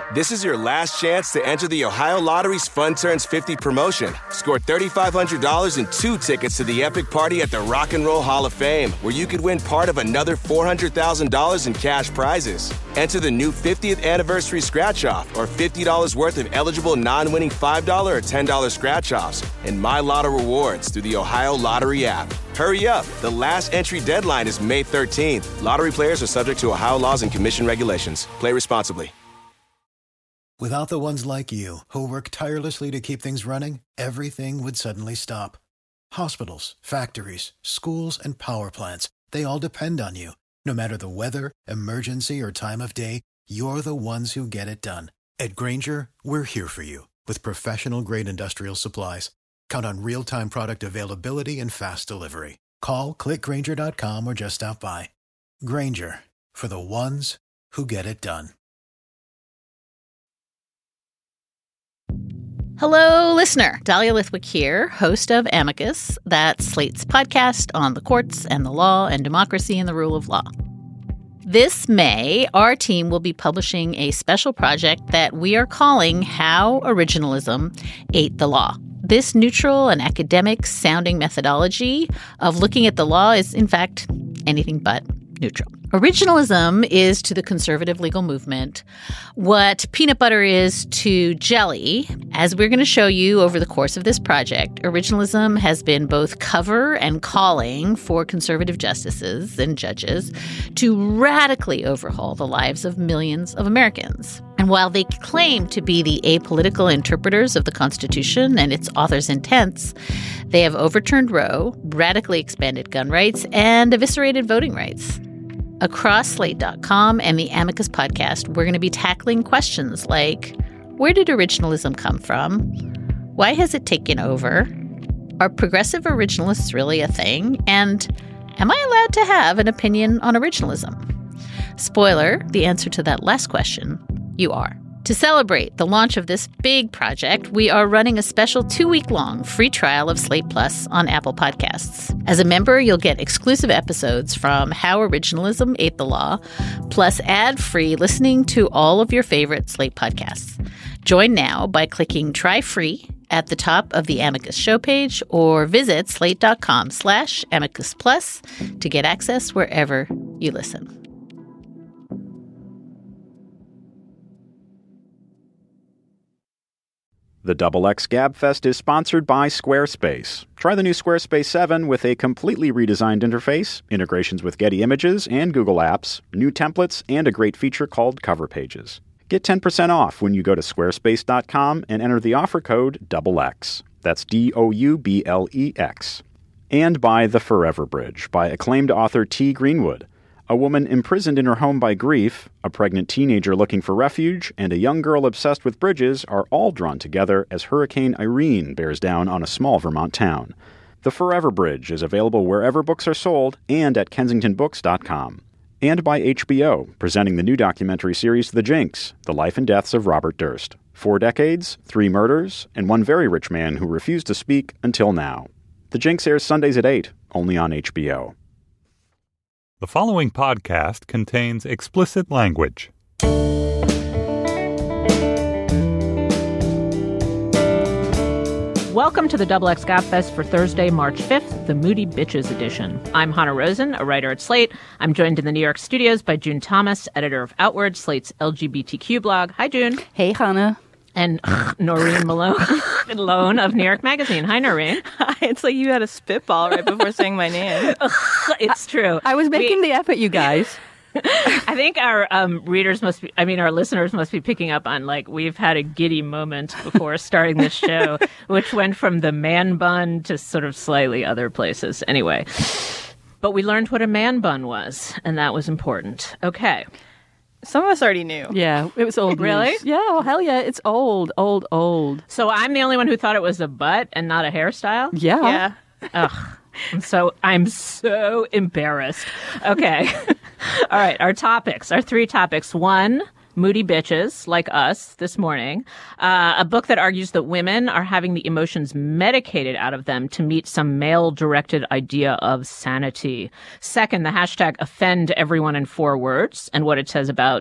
This is your last chance to enter the Ohio Lottery's Fun Turns 50 promotion. Score $3,500 and 2 tickets to the epic party at the Rock and Roll Hall of Fame, where you could win part of another $400,000 in cash prizes. Enter the new 50th anniversary scratch-off or $50 worth of eligible non-winning $5 or $10 scratch-offs and My Lotto rewards through the Ohio Lottery app. Hurry up. The last entry deadline is May 13th. Lottery players are subject to Ohio laws and commission regulations. Play responsibly. Without the ones like you, who work tirelessly to keep things running, everything would suddenly stop. Hospitals, factories, schools, and power plants, they all depend on you. No matter the weather, emergency, or time of day, you're the ones who get it done. At Grainger, we're here for you with professional-grade industrial supplies. Count on real-time product availability and fast delivery. Call, click Grainger.com, or just stop by. Grainger, for the ones who get it done. Hello, listener. Dahlia Lithwick here, host of Amicus, that's Slate's podcast on the courts and the law and democracy and the rule of law. This May, our team will be publishing a special project that we are calling How Originalism Ate the Law. This neutral and academic-sounding methodology of looking at the law is, in fact, anything but neutral. Originalism is to the conservative legal movement what peanut butter is to jelly. As we're going to show you over the course of this project, originalism has been both cover and calling for conservative justices and judges to radically overhaul the lives of millions of Americans. And while they claim to be the apolitical interpreters of the Constitution and its author's intents, they have overturned Roe, radically expanded gun rights, and eviscerated voting rights. Across Slate.com and the Amicus podcast, we're going to be tackling questions like, where did originalism come from? Why has it taken over? Are progressive originalists really a thing? And am I allowed to have an opinion on originalism? Spoiler, the answer to that last question, you are. To celebrate the launch of this big project, we are running a special 2-week-long free trial of Slate Plus on Apple Podcasts. As a member, you'll get exclusive episodes from How Originalism Ate the Law, plus ad-free listening to all of your favorite Slate podcasts. Join now by clicking Try Free at the top of the Amicus show page or visit slate.com/Amicus Plus to get access wherever you listen. The XX Gabfest is sponsored by Squarespace. Try the new Squarespace 7 with a completely redesigned interface, integrations with Getty Images and Google Apps, new templates, and a great feature called Cover Pages. Get 10% off when you go to squarespace.com and enter the offer code XX. That's DOUBLEX. And by The Forever Bridge by acclaimed author T. Greenwood. A woman imprisoned in her home by grief, a pregnant teenager looking for refuge, and a young girl obsessed with bridges are all drawn together as Hurricane Irene bears down on a small Vermont town. The Forever Bridge is available wherever books are sold and at kensingtonbooks.com. And by HBO, presenting the new documentary series The Jinx, The Life and Deaths of Robert Durst. 4 decades, 3 murders, and one very rich man who refused to speak until now. The Jinx airs Sundays at 8, only on HBO. The following podcast contains explicit language. Welcome to the XX Gabfest for Thursday, March 5th, the Moody Bitches edition. I'm Hannah Rosen, a writer at Slate. I'm joined in the New York studios by June Thomas, editor of Outward, Slate's LGBTQ blog. Hi, June. Hey, Hannah. And Noreen Malone of New York Magazine. Hi, Noreen. Hi, it's like you had a spitball right before saying my name. It's true. I was making the effort, you guys. I think our our listeners must be picking up on, we've had a giddy moment before starting this show, which went from the man bun to sort of slightly other places. Anyway, but we learned what a man bun was, and that was important. Okay. Some of us already knew. Yeah, it was old. Really? News. Yeah, well, hell yeah, it's old. So I'm the only one who thought it was a butt and not a hairstyle? Yeah. Ugh. I'm so embarrassed. Okay. All right, our 3 topics. 1, Moody Bitches, like us this morning. A book that argues that women are having the emotions medicated out of them to meet some male-directed idea of sanity. 2nd, the hashtag offend everyone in 4 words and what it says about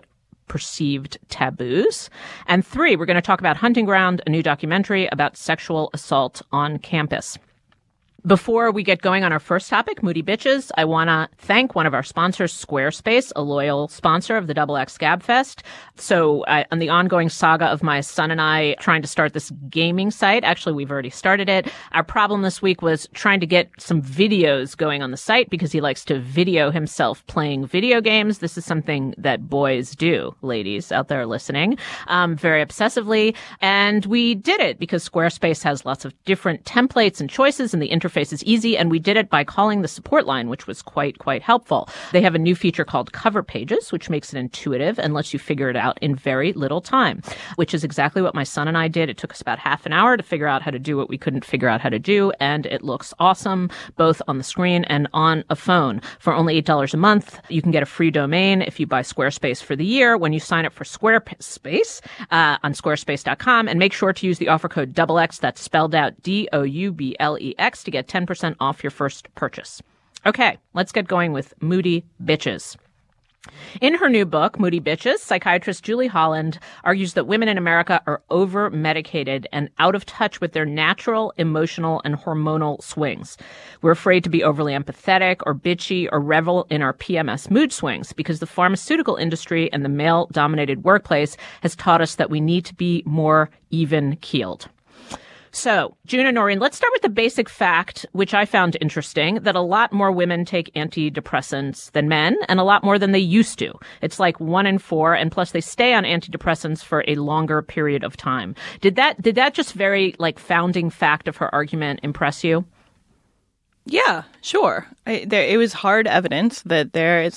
perceived taboos. And 3, we're going to talk about Hunting Ground, a new documentary about sexual assault on campus. Before we get going on our first topic, Moody Bitches, I want to thank one of our sponsors, Squarespace, a loyal sponsor of the XX Gab Fest. So on the ongoing saga of my son and I trying to start this gaming site, actually, we've already started it. Our problem this week was trying to get some videos going on the site because he likes to video himself playing video games. This is something that boys do, ladies out there listening, very obsessively. And we did it because Squarespace has lots of different templates and choices, and the interface is easy, and we did it by calling the support line, which was quite helpful. They have a new feature called Cover Pages, which makes it intuitive and lets you figure it out in very little time, which is exactly what my son and I did. It took us about half an hour to figure out how to do what we couldn't figure out how to do, and it looks awesome, both on the screen and on a phone. For only $8 a month, you can get a free domain if you buy Squarespace for the year when you sign up for Squarespace on squarespace.com, and make sure to use the offer code XX, that's spelled out DOUBLEX, to get 10% off your first purchase. Okay, let's get going with Moody Bitches. In her new book, Moody Bitches, psychiatrist Julie Holland argues that women in America are over-medicated and out of touch with their natural, emotional, and hormonal swings. We're afraid to be overly empathetic or bitchy or revel in our PMS mood swings because the pharmaceutical industry and the male-dominated workplace has taught us that we need to be more even-keeled. So, June and Noreen, let's start with the basic fact, which I found interesting, that a lot more women take antidepressants than men, and a lot more than they used to. It's like 1 in 4, and plus they stay on antidepressants for a longer period of time. Did that just very, founding fact of her argument impress you? Yeah, sure. It was hard evidence that there is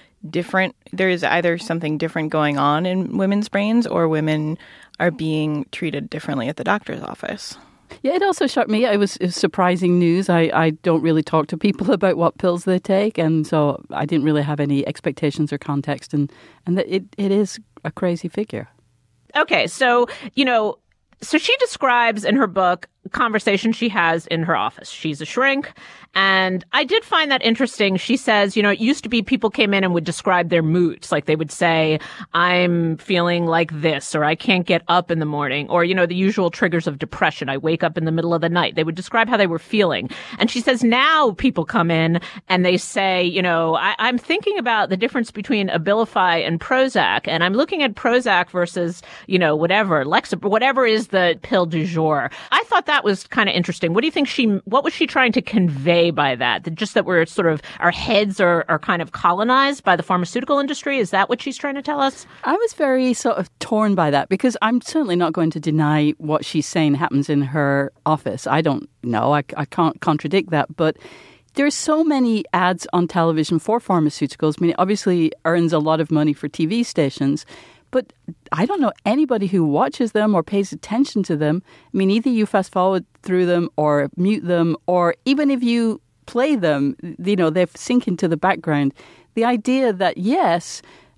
either something different going on in women's brains, or women are being treated differently at the doctor's office. Yeah, it also shocked me. It was surprising news. I don't really talk to people about what pills they take, and so I didn't really have any expectations or context, and it is a crazy figure. Okay, so, so she describes in her book conversation she has in her office. She's a shrink. And I did find that interesting. She says, it used to be people came in and would describe their moods. Like they would say, I'm feeling like this, or I can't get up in the morning, or, the usual triggers of depression. I wake up in the middle of the night. They would describe how they were feeling. And she says now people come in and they say, I'm thinking about the difference between Abilify and Prozac. And I'm looking at Prozac versus, whatever, Lexapro, whatever is the pill du jour. I thought that was kind of interesting. What do you think what was she trying to convey by that? Just that we're sort of, our heads are kind of colonized by the pharmaceutical industry? Is that what she's trying to tell us? I was very sort of torn by that because I'm certainly not going to deny what she's saying happens in her office. I don't know. I can't contradict that. But there's so many ads on television for pharmaceuticals. I mean, it obviously earns a lot of money for TV stations. But I don't know anybody who watches them or pays attention to them. I mean, either you fast forward through them or mute them, or even if you play them, they sink into the background. The idea that, yes,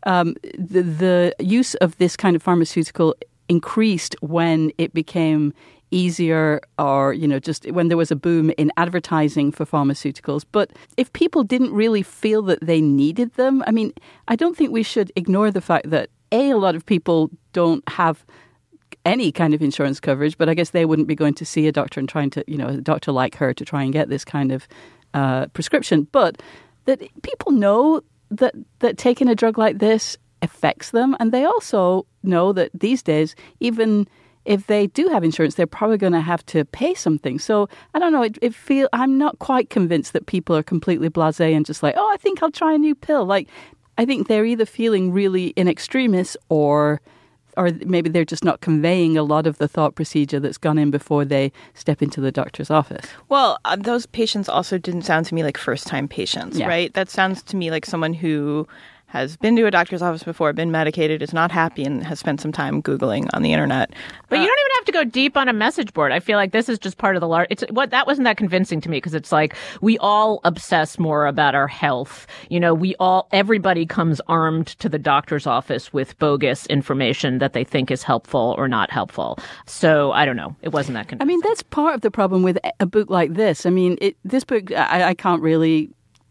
the use of this kind of pharmaceutical increased when it became easier, or, just when there was a boom in advertising for pharmaceuticals. But if people didn't really feel that they needed them, I mean, I don't think we should ignore the fact that a lot of people don't have any kind of insurance coverage, but I guess they wouldn't be going to see a doctor and trying to, a doctor like her to try and get this kind of prescription. But that people know that taking a drug like this affects them. And they also know that these days, even if they do have insurance, they're probably going to have to pay something. So I don't know. I'm not quite convinced that people are completely blasé and just like, oh, I think I'll try a new pill. I think they're either feeling really in extremis or maybe they're just not conveying a lot of the thought procedure that's gone in before they step into the doctor's office. Well, those patients also didn't sound to me like first-time patients, right? That sounds to me like someone who has been to a doctor's office before, been medicated, is not happy, and has spent some time Googling on the internet. But you don't even have to go deep on a message board. I feel like this is just part of the large. That wasn't that convincing to me, because it's like we all obsess more about our health. Everybody comes armed to the doctor's office with bogus information that they think is helpful or not helpful. So I don't know. It wasn't that convincing. I mean, that's part of the problem with a book like this. I mean, this book, I can't really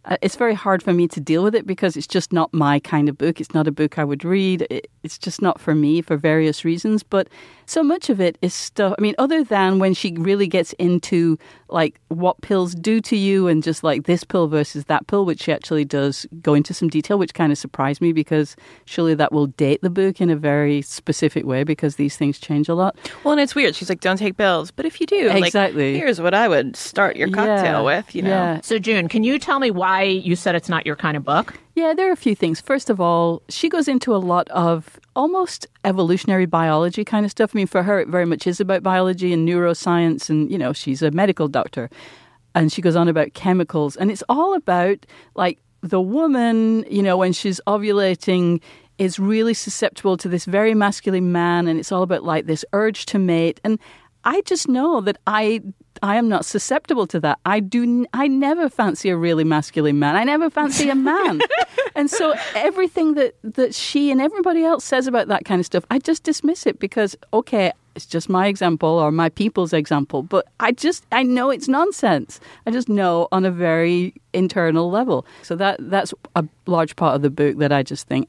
It's very hard for me to deal with it because it's just not my kind of book. It's not a book I would read. It's just not for me for various reasons. But so much of it is stuff, I mean, other than when she really gets into like what pills do to you and just like this pill versus that pill, which she actually does go into some detail, which kind of surprised me because surely that will date the book in a very specific way because these things change a lot. Well, and it's weird. She's like, don't take pills. But if you do, exactly. Like, here's what I would start your cocktail with, you know? Yeah. So, June, can you tell me why you said it's not your kind of book? Yeah, there are a few things. First of all, she goes into a lot of almost evolutionary biology kind of stuff. I mean, for her, it very much is about biology and neuroscience. And, you know, she's a medical doctor. And she goes on about chemicals. And it's all about, like, the woman, you know, when she's ovulating is really susceptible to this very masculine man. And it's all about, like, this urge to mate. And I just know that I am not susceptible to that. I never fancy a really masculine man. I never fancy a man. And so everything that she and everybody else says about that kind of stuff, I just dismiss it because, okay, it's just my example or my people's example. But I know it's nonsense. I just know on a very internal level. So that's a large part of the book that I just think,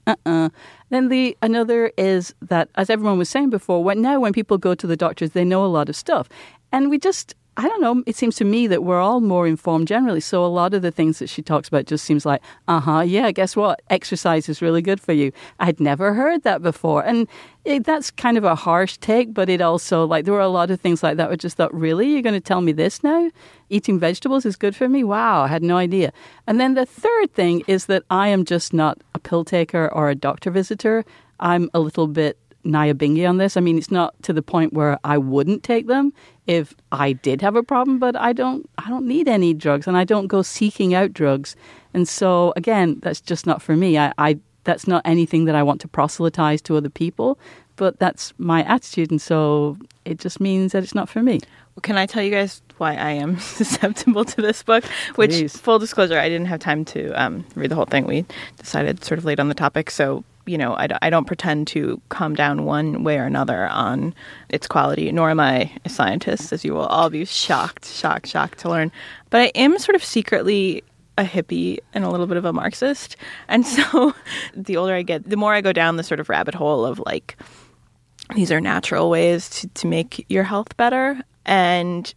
Then another is that, as everyone was saying before, when people go to the doctors, they know a lot of stuff. And I don't know, it seems to me that we're all more informed generally. So a lot of the things that she talks about just seems like, yeah, guess what? Exercise is really good for you. I'd never heard that before. And that's kind of a harsh take, but it also, like, there were a lot of things like that where I just thought, really? You're going to tell me this now? Eating vegetables is good for me? Wow, I had no idea. And then the third thing is that I am just not a pill taker or a doctor visitor. I'm a little bit Nyabingi on this. I mean, it's not to the point where I wouldn't take them if I did have a problem, but I don't need any drugs and I don't go seeking out drugs. And so, again, that's just not for me. That's not anything that I want to proselytize to other people, but that's my attitude. And so it just means that it's not for me. Well, can I tell you guys why I am susceptible to this book? Please. Which, full disclosure, I didn't have time to read the whole thing. We decided sort of late on the topic, so you know, I don't pretend to come down one way or another on its quality, nor am I a scientist, as you will all be shocked to learn. But I am sort of secretly a hippie and a little bit of a Marxist. And so the older I get, the more I go down the sort of rabbit hole of like, these are natural ways to make your health better. And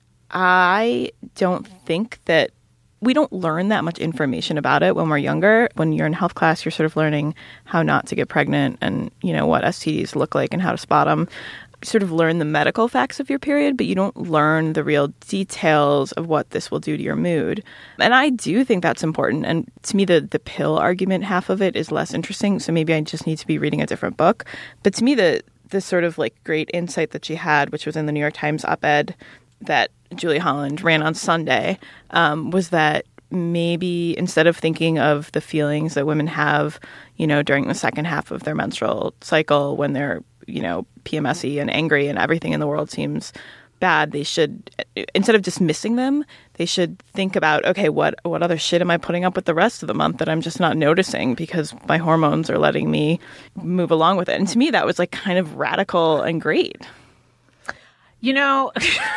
I don't think that we don't learn that much information about it when we're younger. When you're in health class, you're sort of learning how not to get pregnant and, you know, what STDs look like and how to spot them. You sort of learn the medical facts of your period, but you don't learn the real details of what this will do to your mood. And I do think that's important. And to me, the pill argument, half of it is less interesting. So maybe I just need to be reading a different book. But to me, the sort of like great insight that she had, which was in the New York Times op-ed that Julie Holland ran on Sunday, was that maybe instead of thinking of the feelings that women have, you know, during the second half of their menstrual cycle when they're, you know, PMS-y and angry and everything in the world seems bad, they should, instead of dismissing them, they should think about, okay, what other shit am I putting up with the rest of the month that I'm just not noticing because my hormones are letting me move along with it. And to me, that was like kind of radical and great. You know,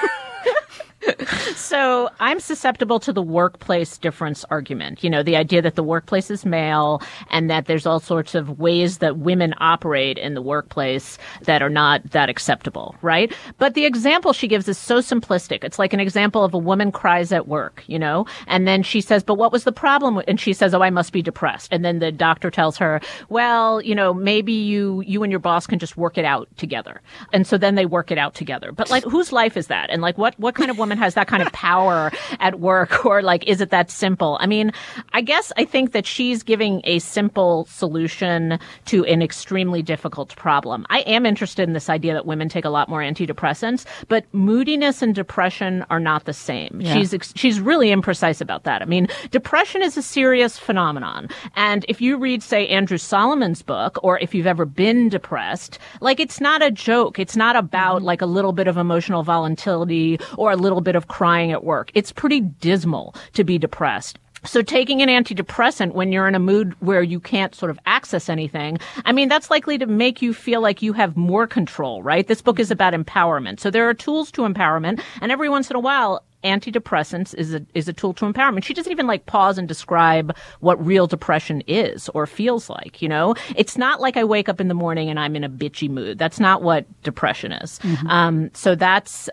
so I'm susceptible to the workplace difference argument. You know, the idea that the workplace is male and that there's all sorts of ways that women operate in the workplace that are not that acceptable, right? But the example she gives is so simplistic. It's like an example of a woman cries at work, you know, and then she says, but what was the problem? And she says, oh, I must be depressed. And then the doctor tells her, well, you know, maybe you and your boss can just work it out together. And so then they work it out together. But like, whose life is that? And like, what kind of woman has that kind of power at work? Or like, is it that simple? I mean, I think that she's giving a simple solution to an extremely difficult problem. I am interested in this idea that women take a lot more antidepressants, but moodiness and depression are not the same. Yeah. She's really imprecise about that. I mean, depression is a serious phenomenon. And if you read, say, Andrew Solomon's book, or if you've ever been depressed, like, it's not a joke. It's not about like a little bit of emotional volatility or a little bit of crying at work. It's pretty dismal to be depressed. So taking an antidepressant when you're in a mood where you can't sort of access anything, I mean, that's likely to make you feel like you have more control, right? This book is about empowerment. So there are tools to empowerment. And every once in a while, antidepressants is a tool to empowerment. She doesn't even like pause and describe what real depression is or feels like, you know? It's not like I wake up in the morning and I'm in a bitchy mood. That's not what depression is. So that's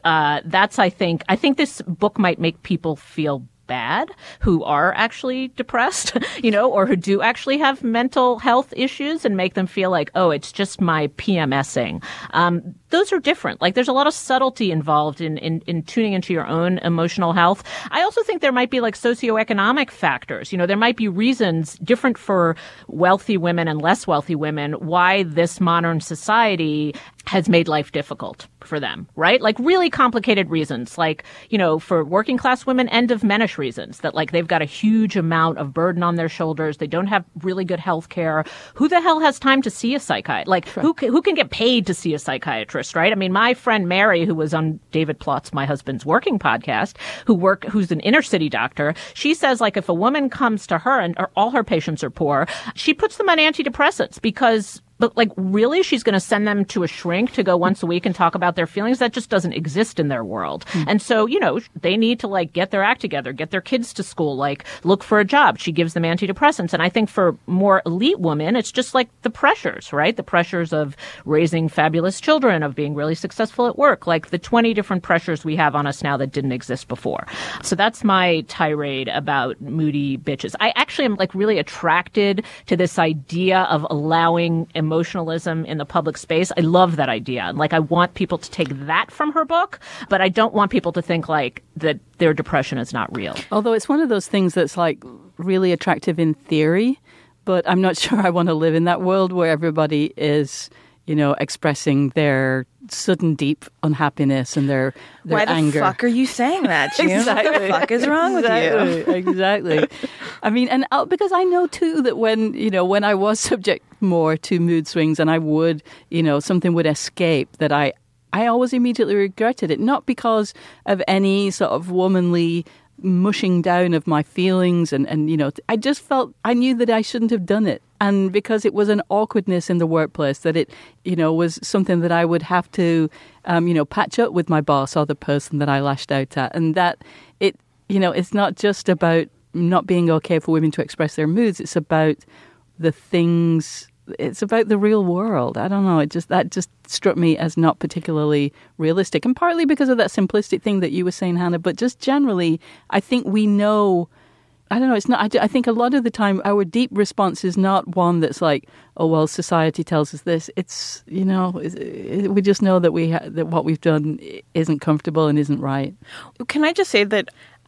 I think this book might make people feel bad who are actually depressed, you know, or who do actually have mental health issues, and make them feel like, oh, it's just my PMSing. Those are different. Like, there's a lot of subtlety involved in tuning into your own emotional health. I also think there might be like socioeconomic factors. You know, there might be reasons different for wealthy women and less wealthy women why this modern society has made life difficult for them, right? Like really complicated reasons, like, you know, for working class women, end of menish reasons, that like they've got a huge amount of burden on their shoulders. They don't have really good health care. Who the hell has time to see a psychiatrist? Like who can get paid to see a psychiatrist, right? I mean, my friend Mary, who was on David Plotz's My Husband's Working podcast, who's an inner city doctor, she says like if a woman comes to her and all her patients are poor, she puts them on antidepressants because but like really she's going to send them to a shrink to go once a week and talk about their feelings? That just doesn't exist in their world. And so, you know, they need to like get their act together, get their kids to school, like look for a job. She gives them antidepressants. And I think for more elite women, it's just like the pressures, right? The pressures of raising fabulous children, of being really successful at work, like the 20 different pressures we have on us now that didn't exist before. So that's my tirade about moody bitches. I actually am like really attracted to this idea of allowing emotionalism in the public space. I love that idea. Like, I want people to take that from her book, but I don't want people to think like that their depression is not real. Although it's one of those things that's like really attractive in theory, but I'm not sure I want to live in that world where everybody is, you know, expressing their sudden deep unhappiness and their Why anger. Why the fuck are you saying that, June? Exactly. What the fuck is wrong with you? Exactly. I mean, and because I know too that when I was subject more to mood swings and I would, you know, something would escape, that I always immediately regretted it, not because of any sort of womanly mushing down of my feelings and you know, I just felt, I knew that I shouldn't have done it. And because it was an awkwardness in the workplace, that it, you know, was something that I would have to, you know, patch up with my boss or the person that I lashed out at. And that it, you know, it's not just about not being okay for women to express their moods. It's about the things, it's about the real world. I don't know. That just struck me as not particularly realistic. And partly because of that simplistic thing that you were saying, Hannah, but just generally, I think we know, I don't know, it's not, I think a lot of the time our deep response is not one that's like, oh, well, society tells us this. It's, you know, we just know that that what we've done isn't comfortable and isn't right. Can I just say that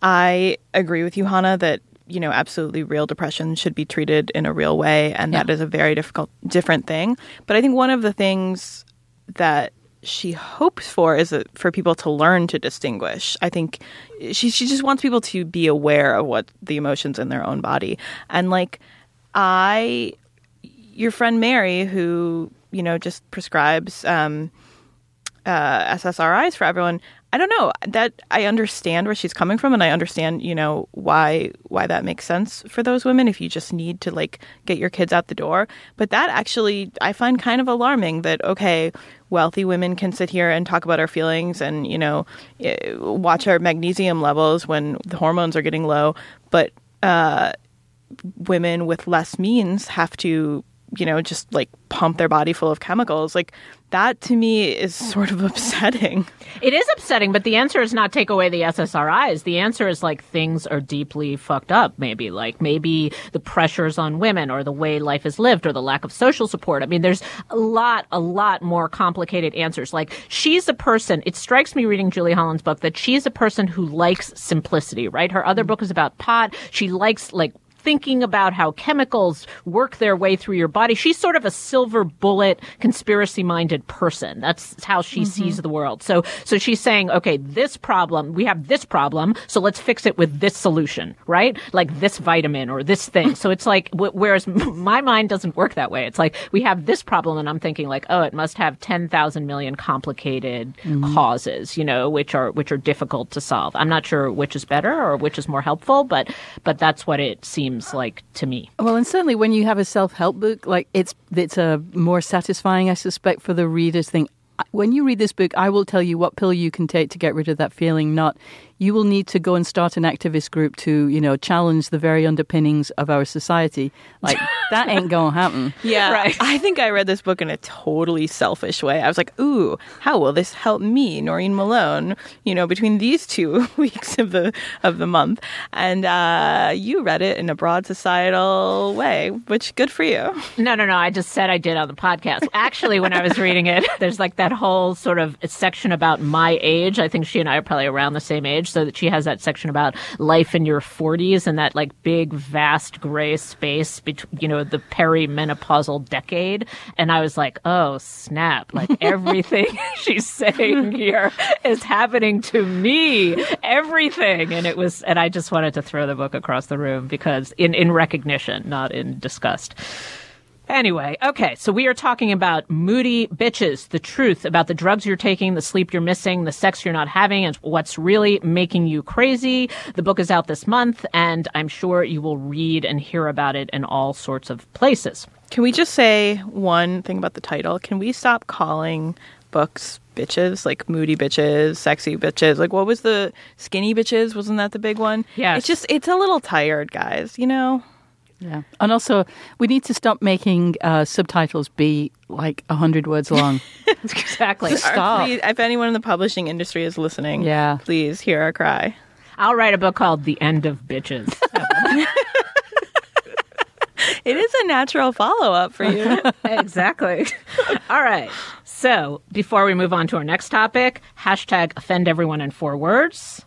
I agree with you, Hannah, that, you know, absolutely real depression should be treated in a real way. And that is a very different thing. But I think one of the things that she hopes for is for people to learn to distinguish. I think she just wants people to be aware of what the emotions in their own body. And like your friend Mary, who, you know, just prescribes SSRIs for everyone, I don't know, that I understand where she's coming from, and I understand, you know, why that makes sense for those women if you just need to like get your kids out the door. But that actually I find kind of alarming, that okay, wealthy women can sit here and talk about our feelings and, you know, watch our magnesium levels when the hormones are getting low, but women with less means have to, you know, just like pump their body full of chemicals. Like, that to me is sort of upsetting. It is upsetting, but the answer is not take away the SSRIs. The answer is like things are deeply fucked up, maybe. Like maybe the pressures on women or the way life is lived or the lack of social support. I mean, there's a lot more complicated answers. Like, she's a person, it strikes me reading Julie Holland's book that she's a person who likes simplicity, right? Her other book is about pot. She likes like thinking about how chemicals work their way through your body. She's sort of a silver bullet, conspiracy-minded person. That's how she sees the world. So she's saying, okay, we have this problem, so let's fix it with this solution, right? Like this vitamin or this thing. So it's like, whereas my mind doesn't work that way. It's like, we have this problem, and I'm thinking like, oh, it must have 10,000 million complicated causes, you know, which are difficult to solve. I'm not sure which is better or which is more helpful, but that's what it seems like to me. Well, and certainly when you have a self-help book, like it's a more satisfying, I suspect, for the readers thing. When you read this book, I will tell you what pill you can take to get rid of that feeling, not, you will need to go and start an activist group to, challenge the very underpinnings of our society. Like, that ain't going to happen. Yeah, Right. I think I read this book in a totally selfish way. I was like, ooh, how will this help me, Noreen Malone, between these 2 weeks of the month? And you read it in a broad societal way, which good for you. No. I just said I did on the podcast. Actually, when I was reading it, there's like that whole sort of section about my age. I think she and I are probably around the same age, so that she has that section about life in your 40s and that like big, vast gray space between, the perimenopausal decade. And I was like, oh, snap. Like everything she's saying here is happening to me. Everything. And I just wanted to throw the book across the room because in recognition, not in disgust. Anyway, okay, so we are talking about Moody Bitches, the truth about the drugs you're taking, the sleep you're missing, the sex you're not having, and what's really making you crazy. The book is out this month, and I'm sure you will read and hear about it in all sorts of places. Can we just say one thing about the title? Can we stop calling books bitches, like Moody Bitches, Sexy Bitches? Like, what was the Skinny Bitches? Wasn't that the big one? Yeah. It's a little tired, guys, Yeah. And also, we need to stop making subtitles be like 100 words long. Exactly. Stop. Please, if anyone in the publishing industry is listening, please hear our cry. I'll write a book called The End of Bitches. It is a natural follow-up for you. Exactly. All right. So before we move on to our next topic, hashtag offend everyone in 4 words.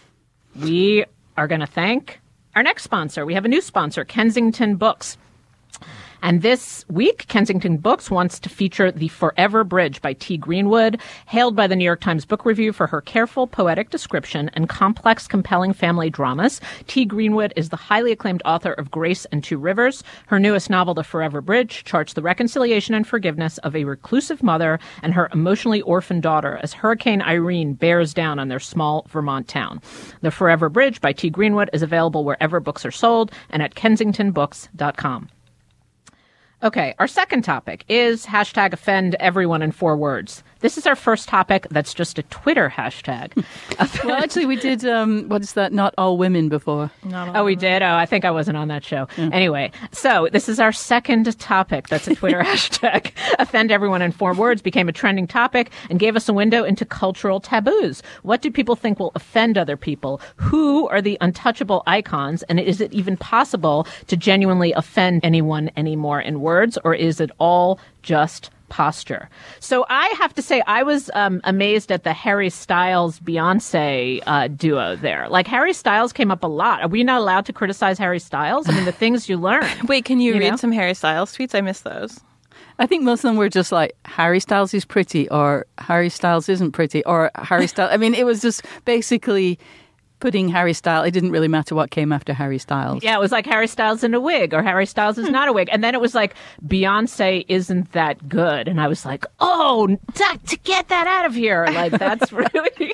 We are going to thank our next sponsor. We have a new sponsor, Kensington Books. And this week, Kensington Books wants to feature The Forever Bridge by T. Greenwood, hailed by the New York Times Book Review for her careful, poetic description and complex, compelling family dramas. T. Greenwood is the highly acclaimed author of Grace and Two Rivers. Her newest novel, The Forever Bridge, charts the reconciliation and forgiveness of a reclusive mother and her emotionally orphaned daughter as Hurricane Irene bears down on their small Vermont town. The Forever Bridge by T. Greenwood is available wherever books are sold and at kensingtonbooks.com. Okay, our second topic is hashtag offend everyone in 4 words. This is our first topic that's just a Twitter hashtag. Well, actually, we did, what is that, Not All Women before. Oh, we did? Oh, I think I wasn't on that show. Yeah. Anyway, so this is our second topic that's a Twitter hashtag. Offend everyone in 4 words became a trending topic and gave us a window into cultural taboos. What do people think will offend other people? Who are the untouchable icons? And is it even possible to genuinely offend anyone anymore in words, or is it all just posture? So I have to say, I was amazed at the Harry Styles Beyonce duo there. Like, Harry Styles came up a lot. Are we not allowed to criticize Harry Styles? I mean, the things you learn. Wait, can you read some Harry Styles tweets? I missed those. I think most of them were just like, Harry Styles is pretty, or Harry Styles isn't pretty, or Harry Styles. I mean, it was just basically putting Harry Styles. It didn't really matter what came after Harry Styles. Yeah, it was like Harry Styles in a wig, or Harry Styles is not a wig. And then it was like, Beyonce isn't that good. And I was like, oh, to get that out of here. Like, that's really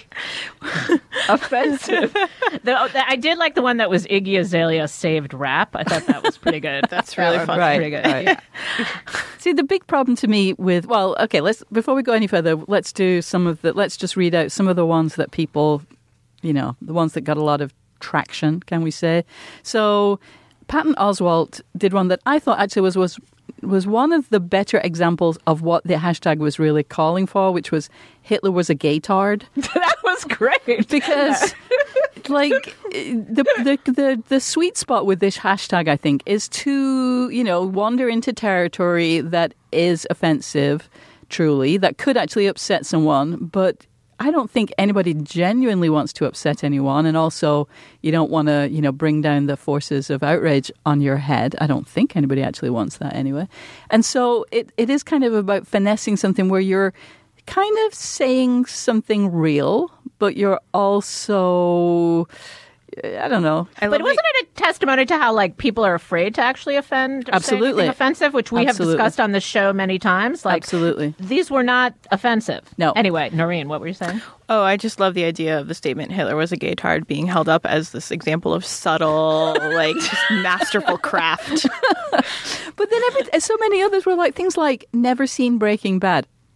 offensive. I did like the one that was Iggy Azalea saved rap. I thought that was pretty good. That's really fun. Right, pretty good. Right. Yeah. See, the big problem to me with, well, okay, before we go any further, let's just read out some of the ones that people, the ones that got a lot of traction, can we say? So Patton Oswalt did one that I thought actually was one of the better examples of what the hashtag was really calling for, which was Hitler was a gaytard. That was great. Because like the sweet spot with this hashtag, I think, is to, wander into territory that is offensive, truly, that could actually upset someone, but I don't think anybody genuinely wants to upset anyone. And also, you don't want to, bring down the forces of outrage on your head. I don't think anybody actually wants that anyway. And so it is kind of about finessing something where you're kind of saying something real, but you're also, I don't know. But wasn't it a testimony to how, like, people are afraid to actually offend or say anything offensive, which we have discussed on this show many times? Like, absolutely. These were not offensive. No. Anyway, Noreen, what were you saying? Oh, I just love the idea of the statement Hitler was a gaytard being held up as this example of subtle, like, just masterful craft. But then so many others were like things like never seen Breaking Bad.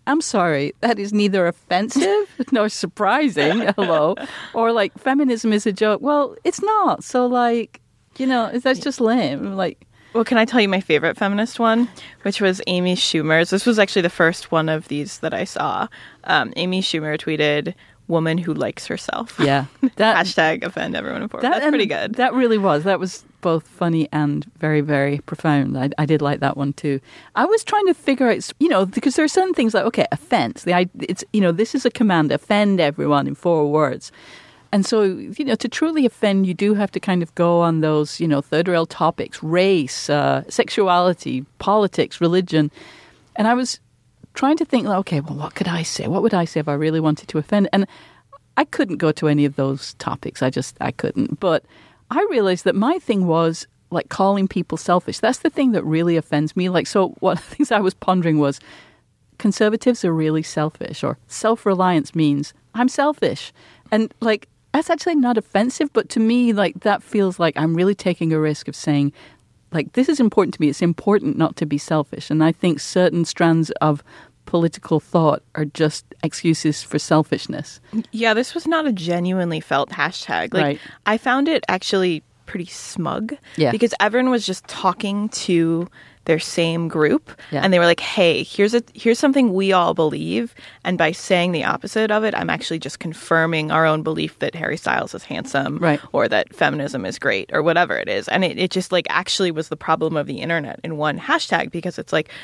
I'm sorry, that is neither offensive nor surprising, hello, or like feminism is a joke. Well, it's not. So like, that's just lame. Like, well, can I tell you my favorite feminist one, which was Amy Schumer's? This was actually the first one of these that I saw. Amy Schumer tweeted, "Woman who likes herself." Yeah. Hashtag offend everyone in Portland. That's pretty good. That really was. That was both funny and very, very profound. I did like that one too. I was trying to figure out, because there are certain things like, okay, offense. It's this is a command, offend everyone in 4 words. And so, to truly offend, you do have to kind of go on those, third rail topics, race, sexuality, politics, religion. And I was trying to think, okay, well, what could I say? What would I say if I really wanted to offend? And I couldn't go to any of those topics. I couldn't. But I realized that my thing was like calling people selfish. That's the thing that really offends me. Like, so one of the things I was pondering was conservatives are really selfish, or self-reliance means I'm selfish. And like, that's actually not offensive, but to me, like, that feels like I'm really taking a risk of saying, like, this is important to me. It's important not to be selfish. And I think certain strands of political thought are just excuses for selfishness. Yeah, this was not a genuinely felt hashtag. Like, right. I found it actually pretty smug. Yeah. Because everyone was just talking to their same group, and they were like, hey, here's something we all believe, and by saying the opposite of it, I'm actually just confirming our own belief that Harry Styles is handsome, right, or that feminism is great, or whatever it is. And it just like actually was the problem of the internet in one hashtag, because it's like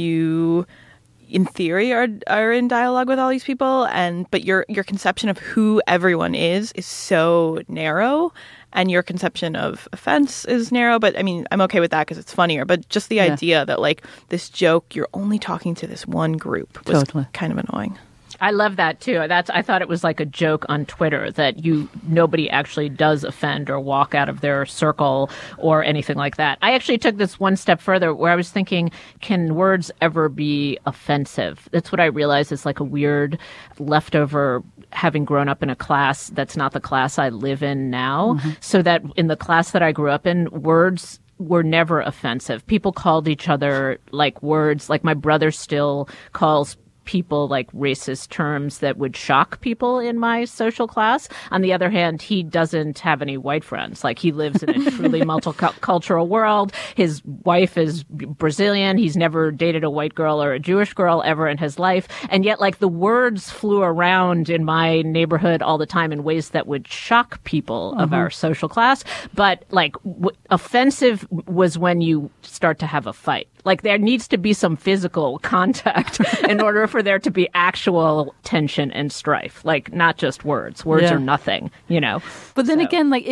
you in theory are in dialogue with all these people, but your conception of who everyone is so narrow, and your conception of offense is narrow. But I mean, I'm okay with that because it's funnier. But just the idea that like this joke, you're only talking to this one group was kind of annoying. I love that too. I thought it was like a joke on Twitter that nobody actually does offend or walk out of their circle or anything like that. I actually took this one step further where I was thinking, can words ever be offensive? That's what I realized is like a weird leftover, having grown up in a class that's not the class I live in now. Mm-hmm. So that in the class that I grew up in, words were never offensive. People called each other like words, like my brother still calls people like racist terms that would shock people in my social class. On the other hand, he doesn't have any white friends. Like, he lives in a truly multicultural world. His wife is Brazilian. He's never dated a white girl or a Jewish girl ever in his life. And yet, like, the words flew around in my neighborhood all the time in ways that would shock people of our social class. But like, offensive was when you start to have a fight. Like, there needs to be some physical contact in order for there to be actual tension and strife. Like, not just words. Words are nothing, But then again, like,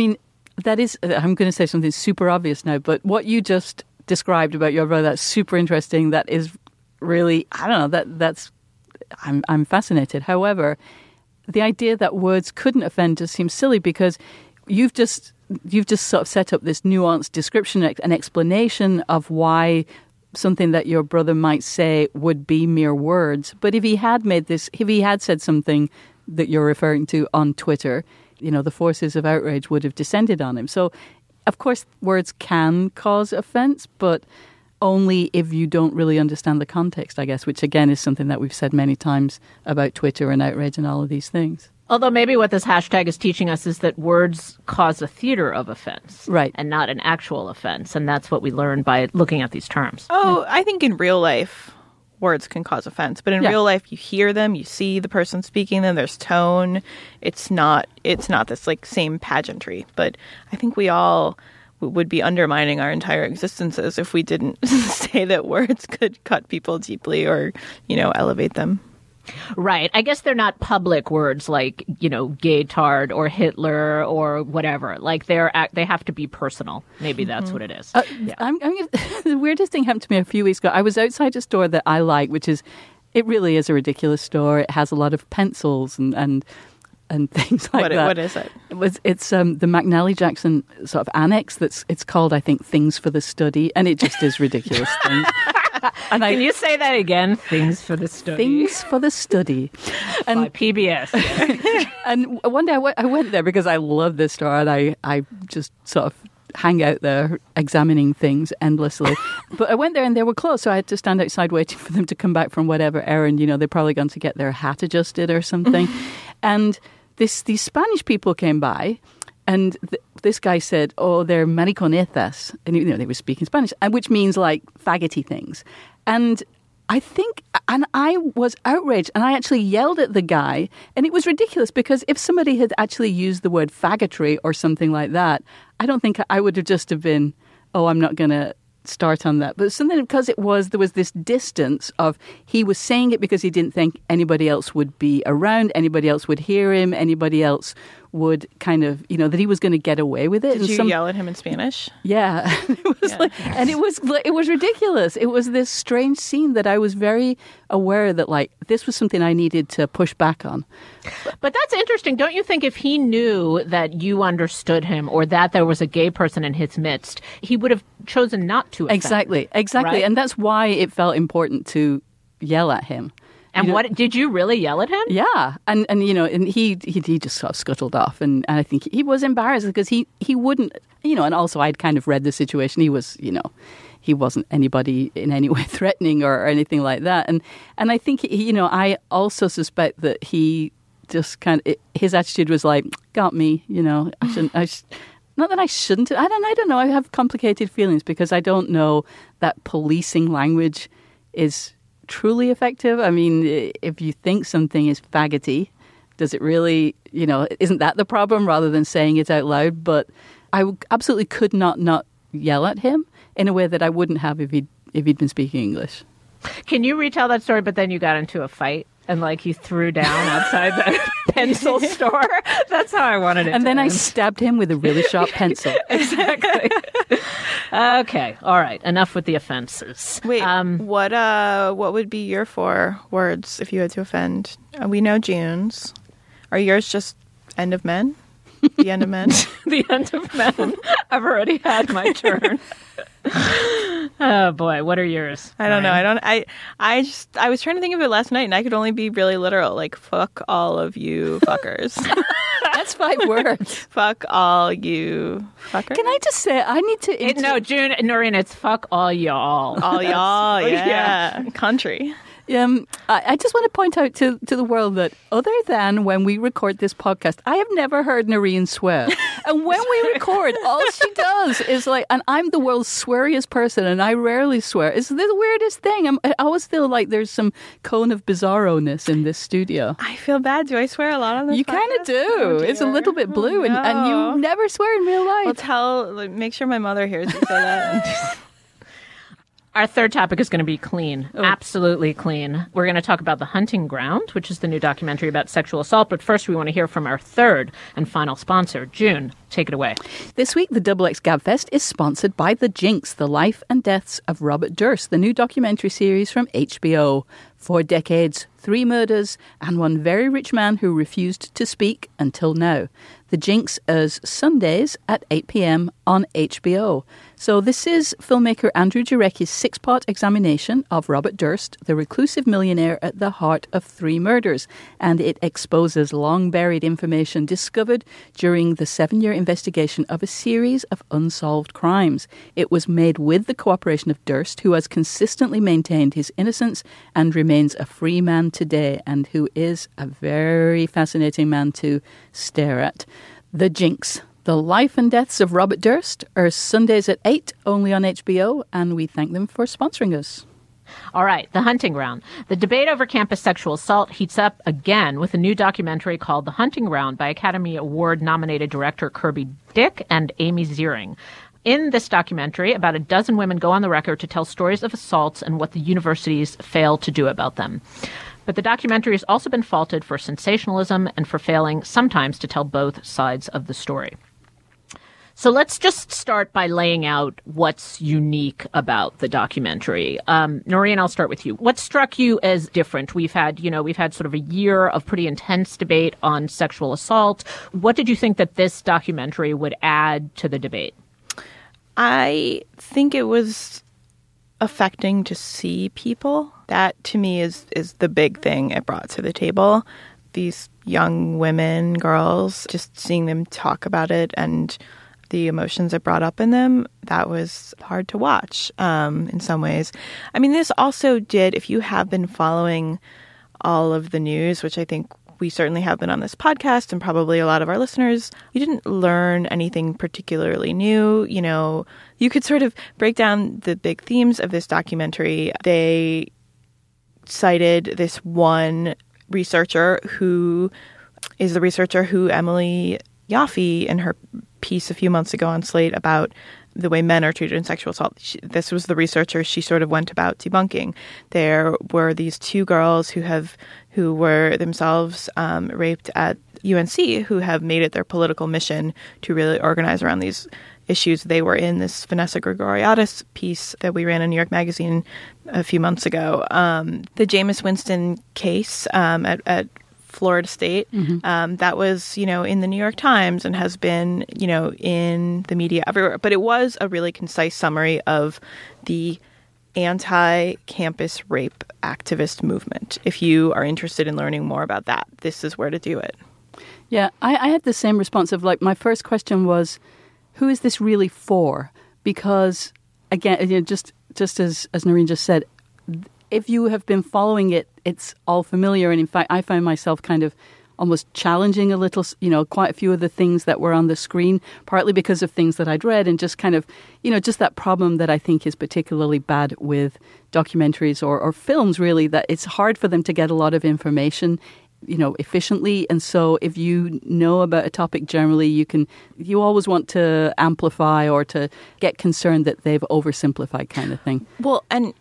that is, I'm going to say something super obvious now, but what you just described about your brother, that's super interesting. That is really, I don't know, I'm fascinated. However, the idea that words couldn't offend just seems silly, because you've just sort of set up this nuanced description and explanation of why something that your brother might say would be mere words. But if he had said something that you're referring to on Twitter, the forces of outrage would have descended on him. So, of course, words can cause offense, but only if you don't really understand the context, I guess, which again is something that we've said many times about Twitter and outrage and all of these things. Although maybe what this hashtag is teaching us is that words cause a theater of offense. Right. And not an actual offense. And that's what we learn by looking at these terms. Oh, I think in real life, words can cause offense. But in real life, you hear them, you see the person speaking them, there's tone. It's not this like same pageantry. But I think we all would be undermining our entire existences if we didn't say that words could cut people deeply or, elevate them. Right. I guess they're not public words like, gaytard or Hitler or whatever. Like, they have to be personal. Maybe that's what it is. The weirdest thing happened to me a few weeks ago. I was outside a store that I like, it really is a ridiculous store. It has a lot of pencils and things like that. What is it? It's the McNally Jackson sort of annex. It's called, I think, Things for the Study, and it just is ridiculous things. And can you say that again? Things for the Study. Things for the Study. And by PBS. And one day I went there because I love this store, and I just sort of hang out there examining things endlessly. But I went there and they were closed, so I had to stand outside waiting for them to come back from whatever errand. They'd probably gone to get their hat adjusted or something. And these Spanish people came by, and this guy said, "Oh, they're mariconetas," and they were speaking Spanish, which means like faggoty things. And I was outraged, and I actually yelled at the guy, and it was ridiculous because if somebody had actually used the word faggotry or something like that, I don't think I would have just have been, "Oh, I'm not going to start on that." But something because there was this distance of he was saying it because he didn't think anybody else would be around, anybody else would hear him, anybody else would kind of, that he was going to get away with it. Did you yell at him in Spanish? Yeah. It was ridiculous. It was this strange scene that I was very aware that this was something I needed to push back on. But that's interesting. Don't you think if he knew that you understood him or that there was a gay person in his midst, he would have chosen not to offend? Exactly. Right? And that's why it felt important to yell at him. And what did you really yell at him? Yeah, and he just sort of scuttled off, and I think he was embarrassed because he wouldn't, and also I'd kind of read the situation. He was, he wasn't anybody in any way threatening or anything like that, and I think I also suspect that he just his attitude was like, got me, I shouldn't. Not that I shouldn't. I don't know. I have complicated feelings because I don't know that policing language is truly effective. I mean, if you think something is faggoty, does it really, isn't that the problem rather than saying it out loud? But I absolutely could not yell at him in a way that I wouldn't have if he'd been speaking English. Can you retell that story, but then you got into a fight and you threw down outside the pencil store? That's how I wanted it. And then end. I stabbed him with a really sharp pencil. Exactly. Okay. All right. Enough with the offenses. Wait, what would be your 4 words if you had to offend? We know June's. Are yours just end of men? The end of men? The end of men. I've already had my turn. Oh boy, what are yours? I don't know. I was trying to think of it last night, and I could only be really literal. Fuck all of you fuckers. That's 5 words. Fuck all you fuckers. Can I just say, I need to... No, June, Noreen, it's fuck all y'all. All y'all, yeah. Country. I just want to point out to the world that other than when we record this podcast, I have never heard Noreen swear. And when we record, all she does is and I'm the world's sweariest person and I rarely swear. It's the weirdest thing. I always feel like there's some cone of bizarro-ness in this studio. I feel bad. Do I swear a lot on this podcast? You kind of do. Oh, it's a little bit blue no. and you never swear in real life. Well, make sure my mother hears you say that. Our third topic is going to be clean. Oh. Absolutely clean. We're going to talk about The Hunting Ground, which is the new documentary about sexual assault. But first, we want to hear from our third and final sponsor. June, take it away. This week, the XX Gabfest is sponsored by The Jinx, The Life and Deaths of Robert Durst, the new documentary series from HBO. 4 decades, 3 murders, and one very rich man who refused to speak until now. The Jinx airs Sundays at 8 p.m. on HBO. So this is filmmaker Andrew Jarecki's 6-part examination of Robert Durst, the reclusive millionaire at the heart of 3 murders, and it exposes long-buried information discovered during the 7-year investigation of a series of unsolved crimes. It was made with the cooperation of Durst, who has consistently maintained his innocence and remains a free man today, and who is a very fascinating man to stare at. The Jinx, The Life and Deaths of Robert Durst, are Sundays at 8, only on HBO, and we thank them for sponsoring us. All right, The Hunting Ground. The debate over campus sexual assault heats up again with a new documentary called The Hunting Ground by Academy Award-nominated director Kirby Dick and Amy Ziering. In this documentary, about a dozen women go on the record to tell stories of assaults and what the universities fail to do about them. But the documentary has also been faulted for sensationalism and for failing sometimes to tell both sides of the story. So let's just start by laying out what's unique about the documentary. Noreen, I'll start with you. What struck you as different? We've had sort of a year of pretty intense debate on sexual assault. What did you think that this documentary would add to the debate? I think it was affecting to see people. That, to me, is the big thing it brought to the table. These young women, girls, just seeing them talk about it and the emotions it brought up in them, that was hard to watch in some ways. I mean, this also did, if you have been following all of the news, which I think we certainly have been on this podcast and probably a lot of our listeners, you didn't learn anything particularly new. You know, you could sort of break down the big themes of this documentary. They cited this one researcher who is the researcher who Emily Yoffe, in her piece a few months ago on Slate about the way men are treated in sexual assault, this was the researcher she sort of went about debunking. There were these two girls who were themselves raped at UNC, who have made it their political mission to really organize around these issues. They were in this Vanessa Grigoriadis piece that we ran in New York Magazine a few months ago. The Jameis Winston case at Florida State, that was, in the New York Times and has been, in the media everywhere. But it was a really concise summary of the anti-campus rape activist movement. If you are interested in learning more about that, this is where to do it. Yeah, I had the same response of, my first question was, who is this really for? Because, again, just as Noreen just said, if you have been following it, it's all familiar. And in fact, I found myself kind of almost challenging a little, quite a few of the things that were on the screen, partly because of things that I'd read and just kind of, just that problem that I think is particularly bad with documentaries or films, really, that it's hard for them to get a lot of information efficiently. And so if you know about a topic generally, you always want to amplify or to get concerned that they've oversimplified kind of thing. Well, and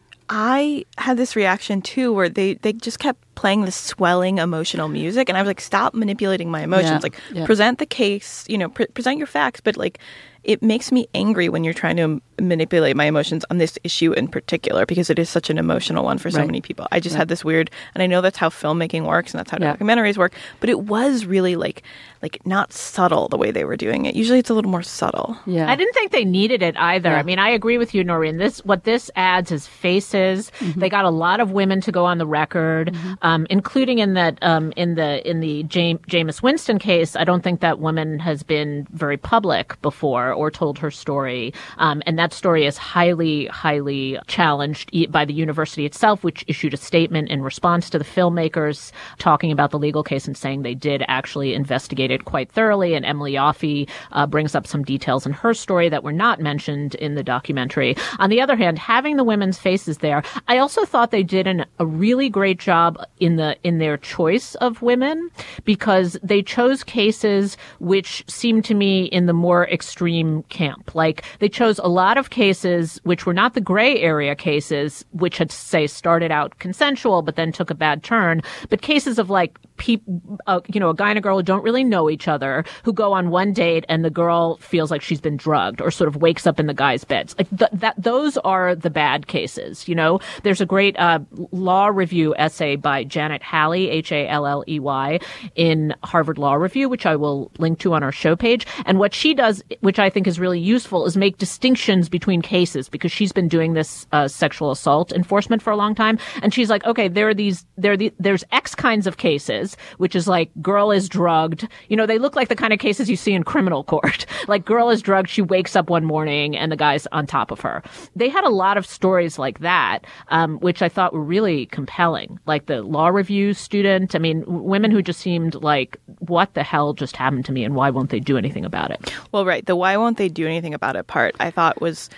I had this reaction too, where they just kept playing this swelling emotional music, and I was like, stop manipulating my emotions. Present the case, present your facts, but it makes me angry when you're trying to manipulate my emotions on this issue in particular, because it is such an emotional one for so many people. I just had this weird, and I know that's how filmmaking works and that's how documentaries work, but it was really like not subtle the way they were doing it. Usually it's a little more subtle. Yeah. I didn't think they needed it either. Yeah. I mean, I agree with you, Noreen. What this adds is faces. Mm-hmm. They got a lot of women to go on the record, including in that in the Jameis Winston case. I don't think that woman has been very public before or told her story. And that story is highly, highly challenged by the university itself, which issued a statement in response to the filmmakers talking about the legal case and saying they did actually investigate it quite thoroughly. And Emily Yoffe brings up some details in her story that were not mentioned in the documentary. On the other hand, having the women's faces there, I also thought they did a really great job in their choice of women, because they chose cases which seemed to me in the more extreme camp. They chose a lot of cases which were not the gray area cases, which had, say, started out consensual but then took a bad turn, but cases of people, a guy and a girl who don't really know each other, who go on one date and the girl feels like she's been drugged or sort of wakes up in the guy's bed. Those are the bad cases. There's a great law review essay by Janet Halley, Halley, in Harvard Law Review, which I will link to on our show page. And what she does, which I think is really useful, is make distinctions between cases, because she's been doing this sexual assault enforcement for a long time. And she's like, okay, there's X kinds of cases, which is girl is drugged. They look like the kind of cases you see in criminal court. Girl is drugged, she wakes up one morning and the guy's on top of her. They had a lot of stories like that, which I thought were really compelling. The law review student, women who just seemed like, what the hell just happened to me and why won't they do anything about it? Well, right. The why won't they do anything about it part, I thought was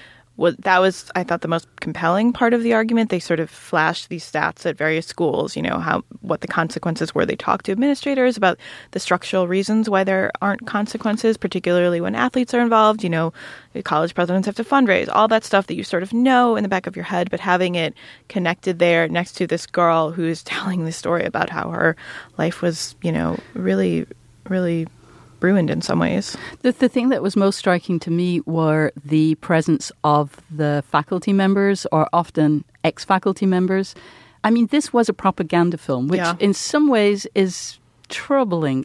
the most compelling part of the argument. They sort of flashed these stats at various schools, what the consequences were. They talked to administrators about the structural reasons why there aren't consequences, particularly when athletes are involved. College presidents have to fundraise, all that stuff that you sort of know in the back of your head, but having it connected there next to this girl who's telling the story about how her life was, really, really ruined in some ways. The thing that was most striking to me were the presence of the faculty members, or often ex-faculty members. This was a propaganda film, which in some ways is troubling.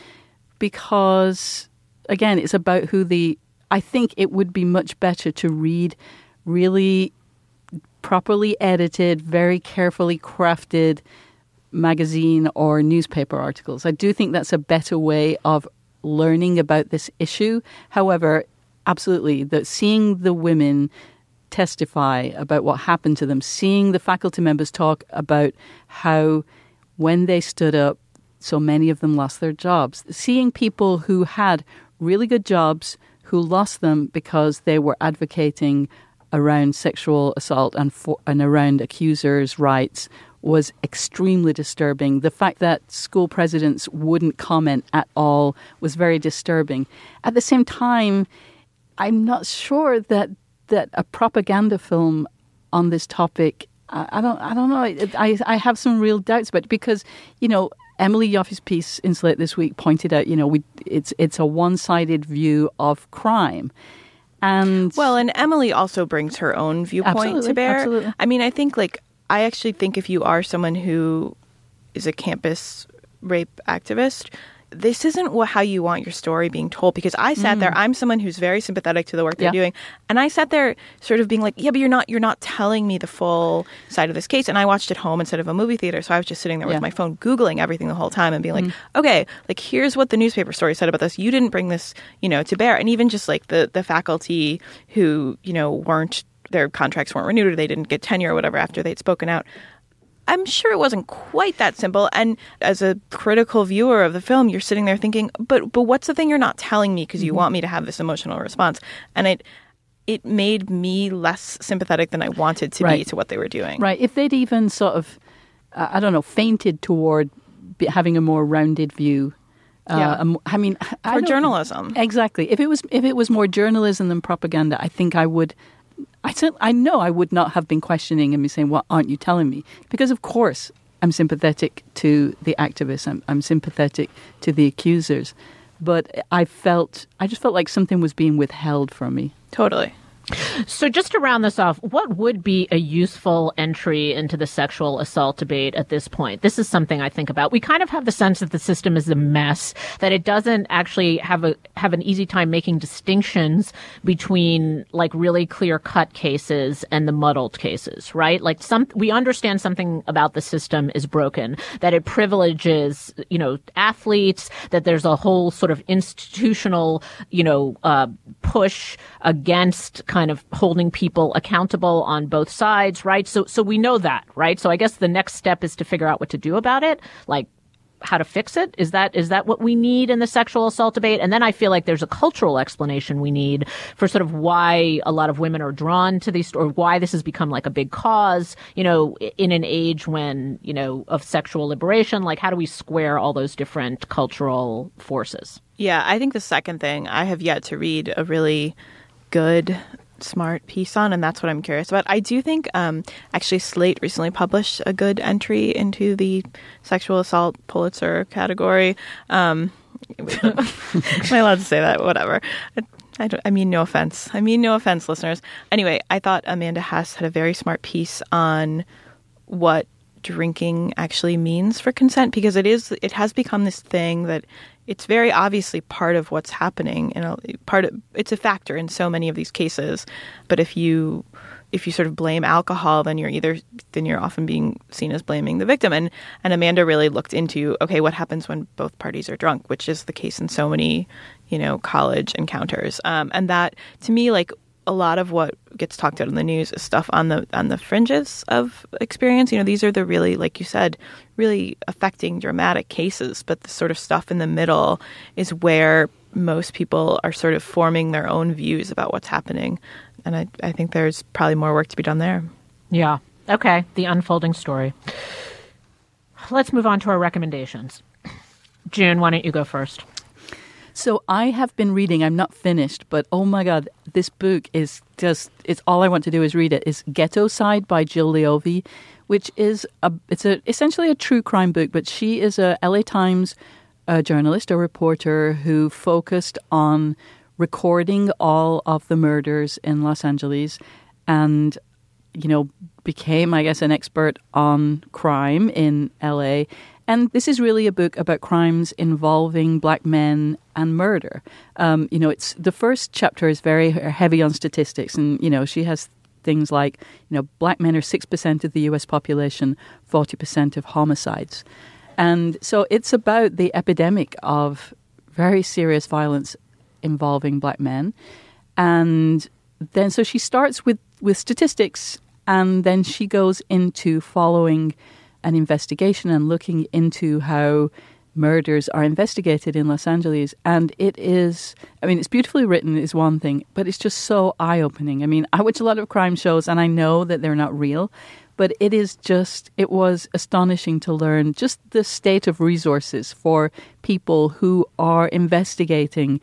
Because, again, it's about I think it would be much better to read really properly edited, very carefully crafted magazine or newspaper articles. I do think that's a better way of learning about this issue. However, absolutely. That seeing the women testify about what happened to them, seeing the faculty members talk about how when they stood up, so many of them lost their jobs. Seeing people who had really good jobs who lost them because they were advocating around sexual assault and around accusers' rights was extremely disturbing. The fact that school presidents wouldn't comment at all was very disturbing. At the same time, I'm not sure that a propaganda film on this topic, I don't know. I have some real doubts about it because, Emily Yoffe's piece in Slate this week pointed out, it's a one-sided view of crime. And Emily also brings her own viewpoint to bear. Absolutely. I mean, I actually think if you are someone who is a campus rape activist, this isn't how you want your story being told. Because I sat there, I'm someone who's very sympathetic to the work they're doing, and I sat there sort of being like, yeah, but you're not telling me the full side of this case. And I watched it home instead of a movie theater, so I was just sitting there with my phone Googling everything the whole time and being like, okay, here's what the newspaper story said about this. You didn't bring this, to bear. And even just the faculty who, their contracts weren't renewed or they didn't get tenure or whatever after they'd spoken out. I'm sure it wasn't quite that simple. And as a critical viewer of the film, you're sitting there thinking, but what's the thing you're not telling me because you want me to have this emotional response? And it made me less sympathetic than I wanted to be to what they were doing. Right. If they'd even sort of, fainted toward having a more rounded view. For journalism. Exactly. If it was more journalism than propaganda, I think I would. I know I would not have been questioning and be saying, "What aren't you telling me?" Because of course I'm sympathetic to the activists. I'm sympathetic to the accusers, but I just felt like something was being withheld from me. Totally. So just to round this off, what would be a useful entry into the sexual assault debate at this point? This is something I think about. We kind of have the sense that the system is a mess, that it doesn't actually have an easy time making distinctions between really clear-cut cases and the muddled cases, right? We understand something about the system is broken, that it privileges, athletes, that there's a whole sort of institutional, push against kind of holding people accountable on both sides, right? So we know that, right? So I guess the next step is to figure out what to do about it, how to fix it. Is that what we need in the sexual assault debate? And then I feel like there's a cultural explanation we need for sort of why a lot of women are drawn to these, or why this has become a big cause, in an age when, of sexual liberation. How do we square all those different cultural forces? Yeah, I think the second thing, I have yet to read a really good, smart piece on, and that's what I'm curious about. I do think actually Slate recently published a good entry into the sexual assault Pulitzer category. Am I allowed to say that? Whatever. I mean no offense. Listeners. Anyway, I thought Amanda Hess had a very smart piece on what drinking actually means for consent, because it has become this thing that it's very obviously part of what's happening. It's a factor in so many of these cases. But if you sort of blame alcohol, then you're often being seen as blaming the victim. And Amanda really looked into, okay, what happens when both parties are drunk, which is the case in so many, college encounters. And that, to me, a lot of what gets talked about in the news is stuff on the fringes of experience. These are the really, like you said, really affecting, dramatic cases. But the sort of stuff in the middle is where most people are sort of forming their own views about what's happening. And I think there's probably more work to be done there. Yeah. Okay. The unfolding story. Let's move on to our recommendations. June, why don't you go first? So I have been reading, I'm not finished, but oh my God, this book is just, it's all I want to do is read it. It's Ghettoside by Jill Leovy, which is essentially a true crime book, but she is a LA Times journalist, a reporter who focused on recording all of the murders in Los Angeles and, became, I guess, an expert on crime in LA. And this is really a book about crimes involving Black men and murder. It's the first chapter is very heavy on statistics, and she has things like Black men are 6% of the U.S. population, 40% of homicides, and so it's about the epidemic of very serious violence involving Black men. And then so she starts with statistics, and then she goes into following an investigation and looking into how murders are investigated in Los Angeles. And it is, I mean, it's beautifully written is one thing, but it's just so eye-opening. I mean, I watch a lot of crime shows and I know that they're not real, but it was astonishing to learn just the state of resources for people who are investigating,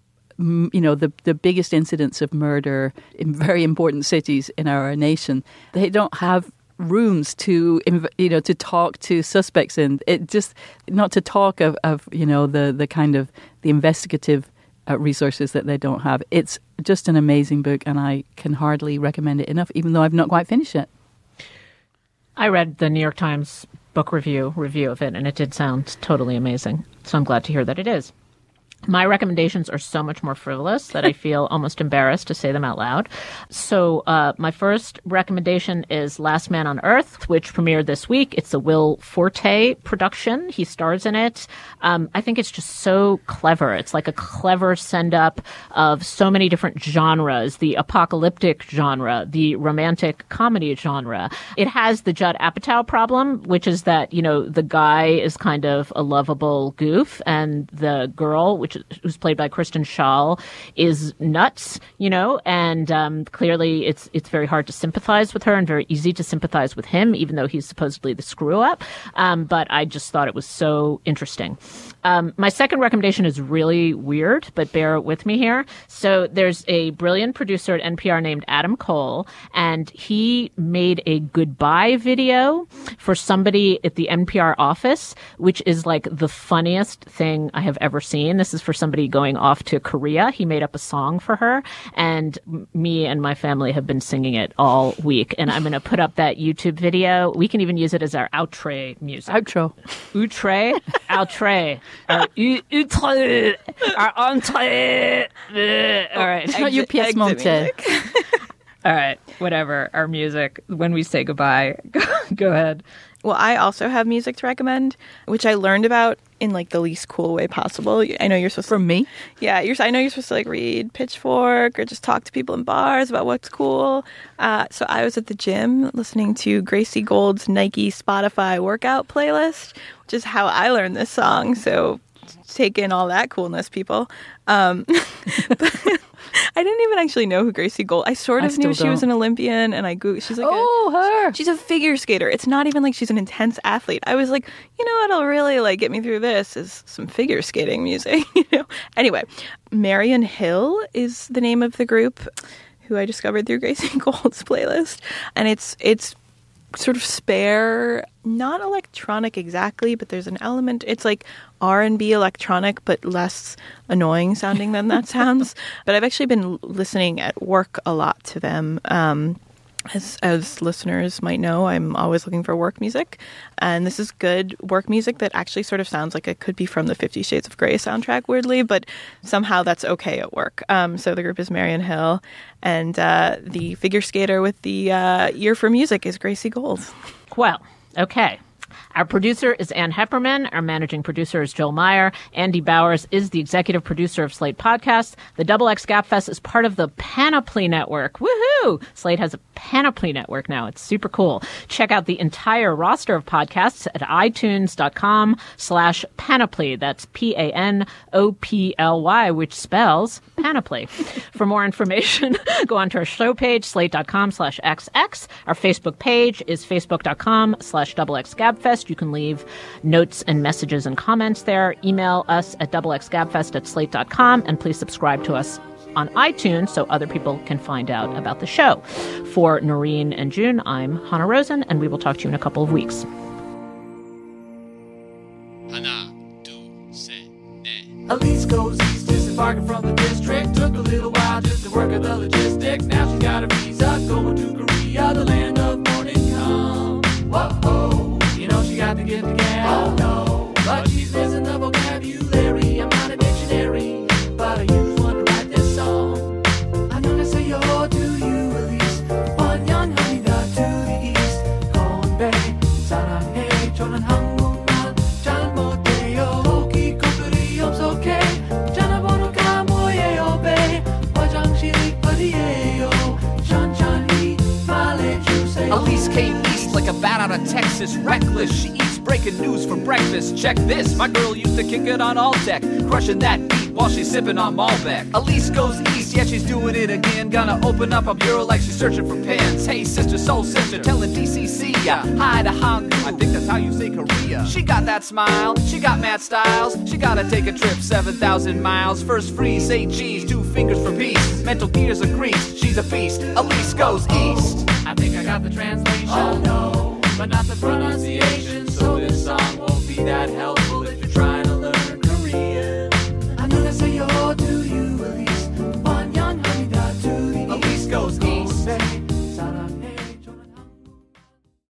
the biggest incidents of murder in very important cities in our nation. They don't have rooms to talk to suspects in. It just not to talk of the kind of the investigative resources that they don't have. It's just an amazing book, and I can hardly recommend it enough, even though I've not quite finished it. I read the New York Times book review of it, and it did sound totally amazing. So I'm glad to hear that it is. My recommendations are so much more frivolous that I feel almost embarrassed to say them out loud. So my first recommendation is Last Man on Earth, which premiered this week. It's a Will Forte production. He stars in it. I think it's just so clever. It's like a clever send-up of so many different genres, the apocalyptic genre, the romantic comedy genre. It has the Judd Apatow problem, which is that, the guy is kind of a lovable goof, and the girl, who's played by Kristen Schaal, is nuts, and clearly it's very hard to sympathize with her and very easy to sympathize with him, even though he's supposedly the screw-up. But I just thought it was so interesting. My second recommendation is really weird, but bear with me here. So there's a brilliant producer at NPR named Adam Cole, and he made a goodbye video for somebody at the NPR office, which is like the funniest thing I have ever seen. This is for somebody going off to Korea. He made up a song for her, and me and my family have been singing it all week. And I'm going to put up that YouTube video. We can even use it as our outro music. Outro. Outre? Outre. Our outre. Our entrée. All right. It's not your pièce montée. All right. Whatever. Our music. When we say goodbye. Go ahead. Well, I also have music to recommend, which I learned about in like the least cool way possible. I know you're supposed to. From me? Yeah, I know you're supposed to like read Pitchfork or just talk to people in bars about what's cool. So I was at the gym listening to Gracie Gold's Nike Spotify workout playlist, which is how I learned this song. So take in all that coolness, people. I didn't even actually know who Gracie Gold. I sort of knew she was an Olympian, and I googled. She's like, her. She's a figure skater. It's not even like she's an intense athlete. I was like, what'll really like get me through this is some figure skating music. Anyway, Marion Hill is the name of the group who I discovered through Gracie Gold's playlist, and it's sort of spare, not electronic exactly, but there's an element. It's like R&B electronic, but less annoying sounding than that sounds. But I've actually been listening at work a lot to them. As listeners might know, I'm always looking for work music. And this is good work music that actually sort of sounds like it could be from the 50 Shades of Grey soundtrack, weirdly, but somehow that's okay at work. So the group is Marion Hill, and the figure skater with the ear for music is Gracie Gold. Well, okay. Our producer is Ann Hepperman. Our managing producer is Joel Meyer. Andy Bowers is the executive producer of Slate Podcasts. The XX Gabfest is part of the Panoply Network. Woohoo! Slate has a Panoply Network now. It's super cool. Check out the entire roster of podcasts at itunes.com/panoply. That's PANOPLY, which spells Panoply. For more information, go on to our show page, slate.com/XX. Our Facebook page is facebook.com/XX Gabfest. You can leave notes and messages and comments there. Email us at xgabfest@slate.com, and please subscribe to us on iTunes so other people can find out about the show. For Noreen and June, I'm Hannah Rosen, and we will talk to you in a couple of weeks. Elise goes east, disembarking from the district. Took a little while just to work at the logistic. Now she got a visa going to Korea, the land of morning come. Whoa, she got to get the gas. Oh no, but she's missing the vocabulary. I'm not a dictionary, but I use one to write this song. 안녕하세요 to you, Elise. 환영합니다 to the east. 건배 사랑해, 저는 한국말 잘 못해요. 토끼 코끼리 염소해. 전화번호가 뭐예요, babe? 화장실이 like a bat out of Texas. Reckless, she eats breaking news for breakfast. Check this, my girl used to kick it on all deck, crushing that beat while she's sipping on Malbec. Elise goes east, yeah, she's doing it again. Gonna open up a bureau like she's searching for pens. Hey, sister, soul sister, telling DCC, hi to Hanggu. I think that's how you say Korea. She got that smile, she got mad styles. She gotta take a trip 7,000 miles. First freeze, say cheese, 2 fingers for peace. Mental gears are greased, she's a beast. Elise goes east. I think I got the translation, oh no, but not the pronunciation.